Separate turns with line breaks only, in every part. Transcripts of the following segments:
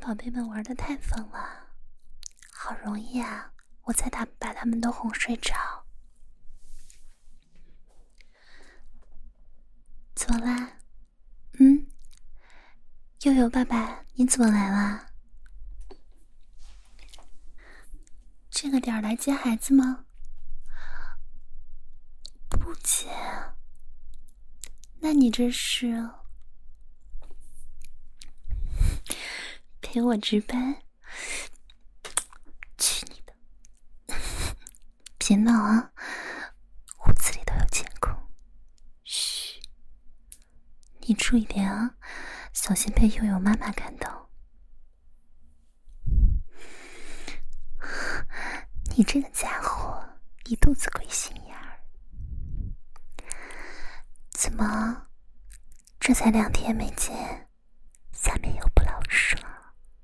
宝贝们玩得太疯了，好容易啊，我才把他们都哄睡着。怎么啦？悠悠爸爸，你怎么来啦？这个点儿来接孩子吗？不接。那你这是陪我值班？去你的！别闹啊，屋子里都有监控。嘘，你注意点啊，小心被悠悠妈妈看到。你这个家伙一肚子鬼心眼儿，怎么这才2天没见，下面又不老实了？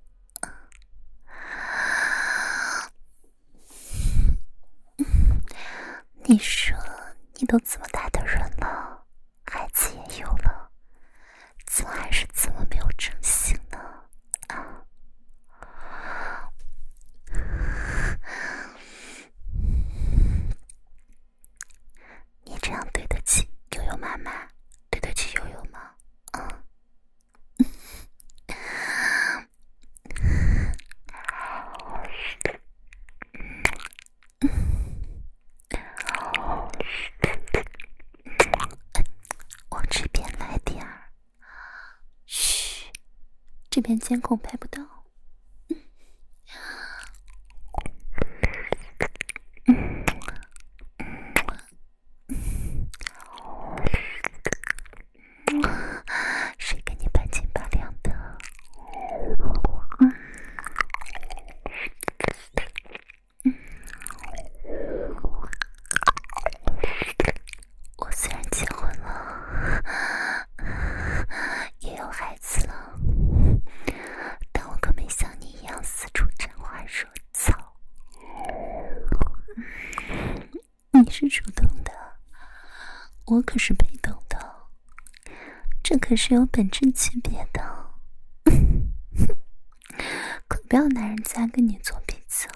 你说你都这么大的人了，孩子也有了，怎么还是这么没有正形呢？啊！你这样对得起悠悠妈妈，对得起悠悠吗？往这边来点儿。嘘，这边监控拍不到。谁给你半斤八两的？我虽然结婚了，也有孩子了，但我可没像你一样四处沾花惹草。你是主动的，我可是被动的，这可是有本质区别的。可不要拿人家跟你做比较。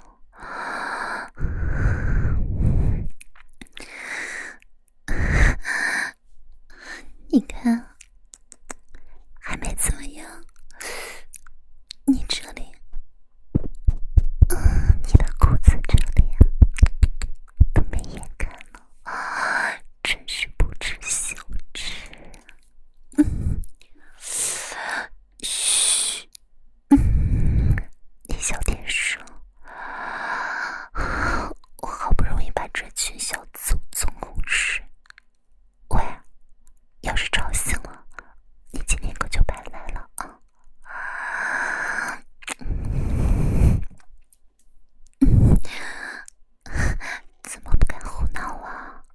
你看，还没怎么样，你这里，你的裤子这里都没眼看了，真是不知羞耻。嘘，你小点声，我好不容易把这群小祖宗哄睡。喂，要是吵醒了，你今天可就白来了啊！怎么不敢胡闹啊？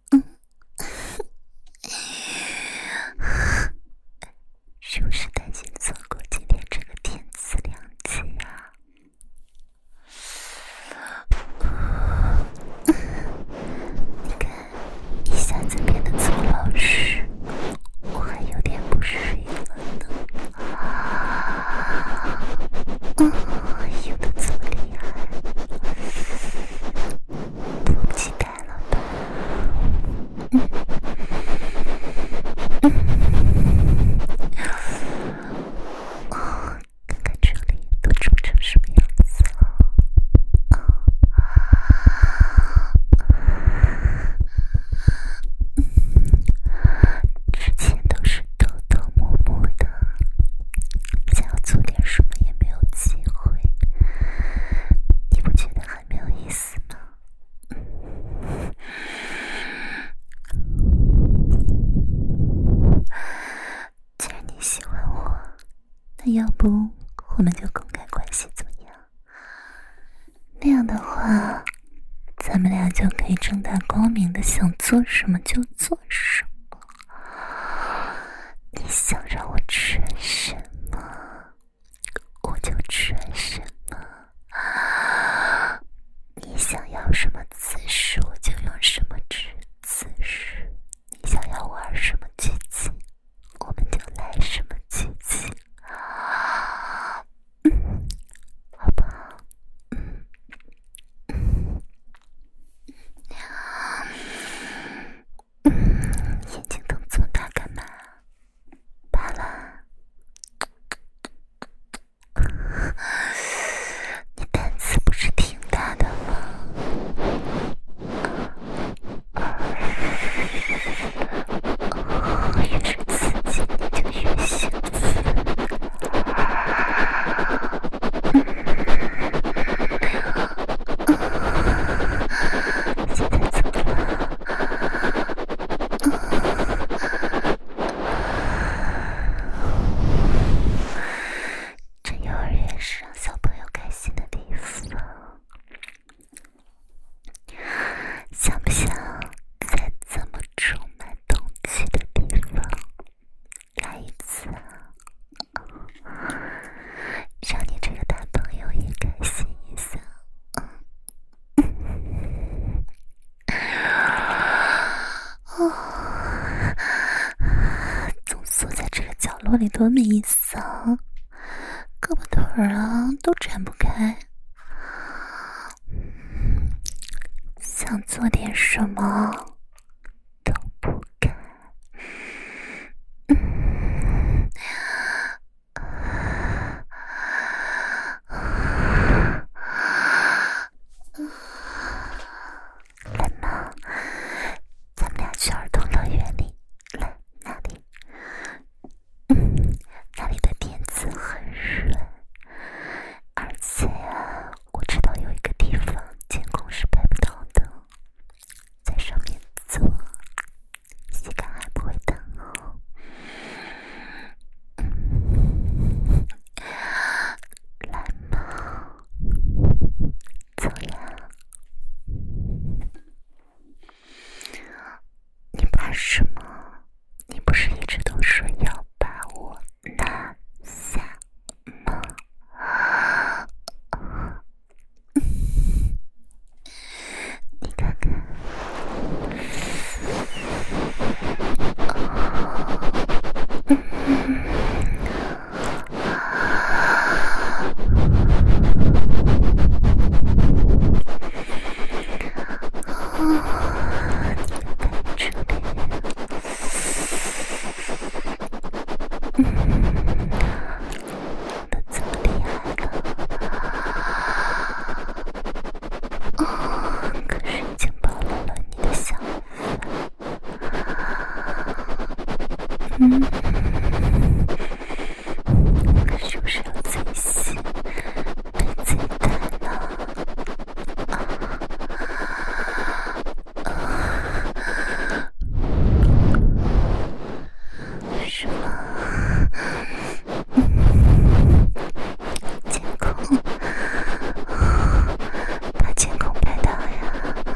是不是担心错过今天这个天赐良机啊？你看，一下子变得这么老实，我还有点不适应了呢。有的这么厉害，迫不及待了吧？看看这里都肿成什么样子了。之前都是偷偷摸摸的，想要做点什么也没有机会，你不觉得很没有意思吗？既然你喜欢我，那要不我们就公开关系怎么样？那样的话，咱们俩就可以正大光明的想做什么就做什么。你想让我吃什么，我就吃什么。你想要什么姿势，我就用什么姿势。你想要玩什么剧情，我们就来什么剧情。 窝里多没意思啊，胳膊腿儿啊都展不开，想做点什么都不敢。来嘛，咱们俩去儿童乐园里，来那里，那里的垫子很软，而且呀，我知道有一个地方监控是拍不到的，在上面坐，膝盖还不会疼哦。来嘛，走呀！你怕什么？你不是一直都说要把我拿下吗？你看看，是不是要自己洗，被自己带呢？是吗？监控，把监控拍到呀！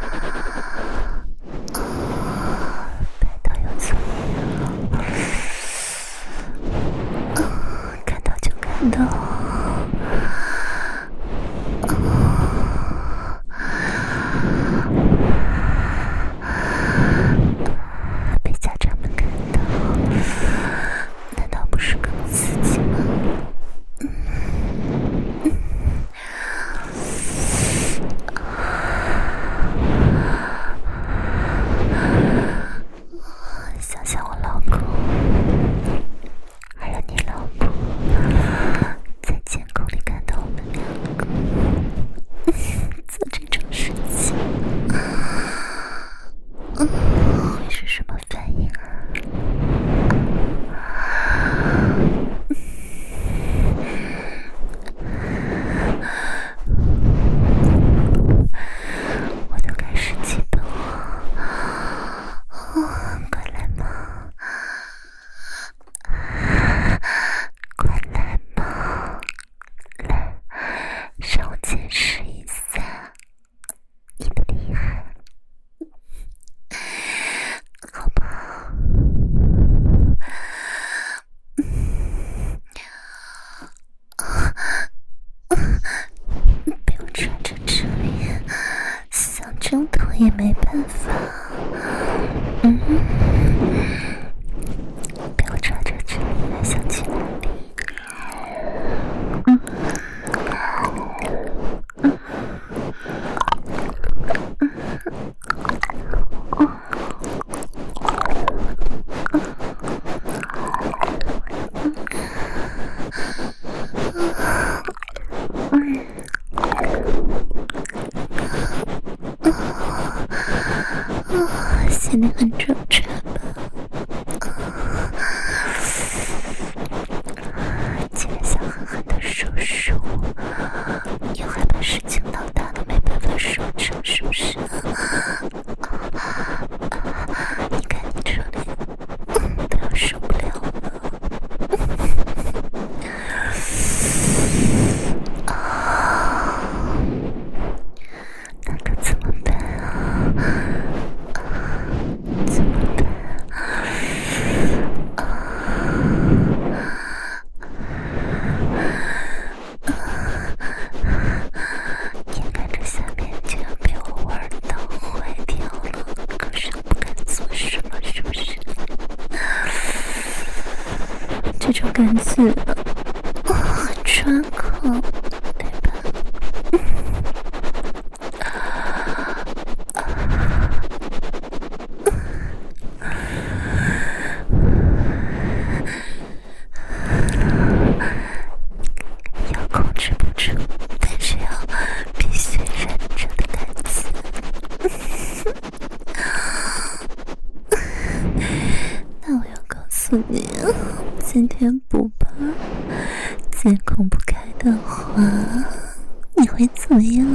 拍到有作业啊！看到就看到。被家长们看到，难道不是更刺激吗？想想我老公，还有你老婆，在监控里看到我们两个做这种事情，会是什么反应啊？我都开始激动了，快来嘛！快来嘛！来，让我见识一下你的厉害，好不好？被我抓着这里，想挣脱也没办法。被我抓着这里，还想去哪里？心里很挣扎吧？既然想狠狠地收拾我，又害怕事情闹大都没办法收场，是不是？你看你这里都要受不了了。那可怎么办啊？怎么会怎么样？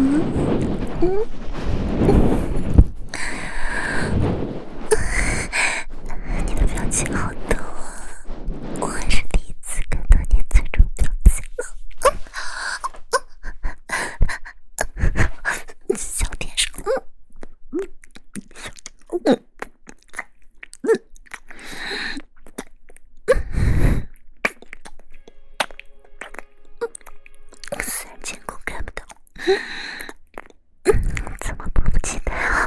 你的表情好逗啊！我还是第一次看到你这种表情了。小天使，虽然监控看不到，怎么迫不及待啊？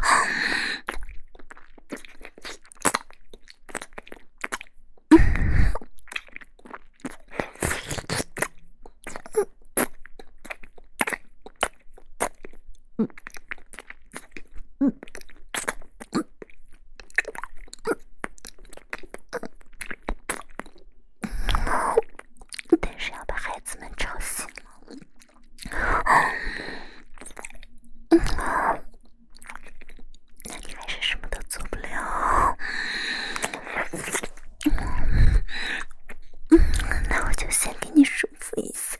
但是要把孩子们吵醒了。那你还是什么都做不了。那我就先给你舒服一下。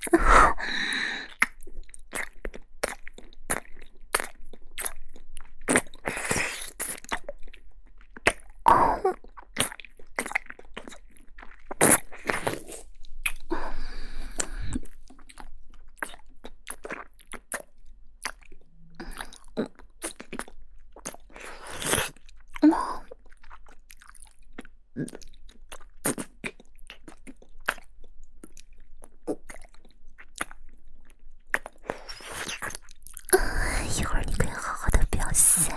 一会儿你可以好好的表现。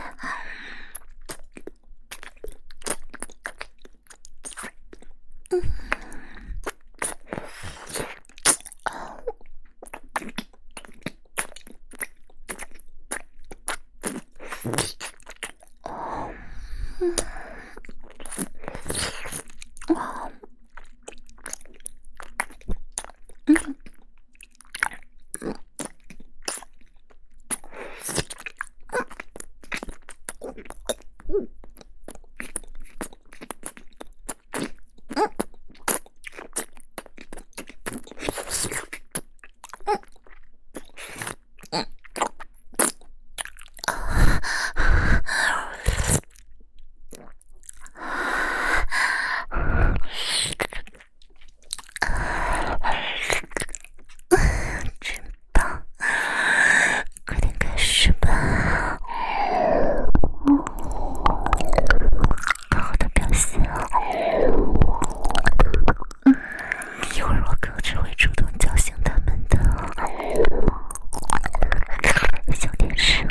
真棒，快点开始吧。好好的表现啊。一会儿我哥只会主动叫醒他们的。小天使。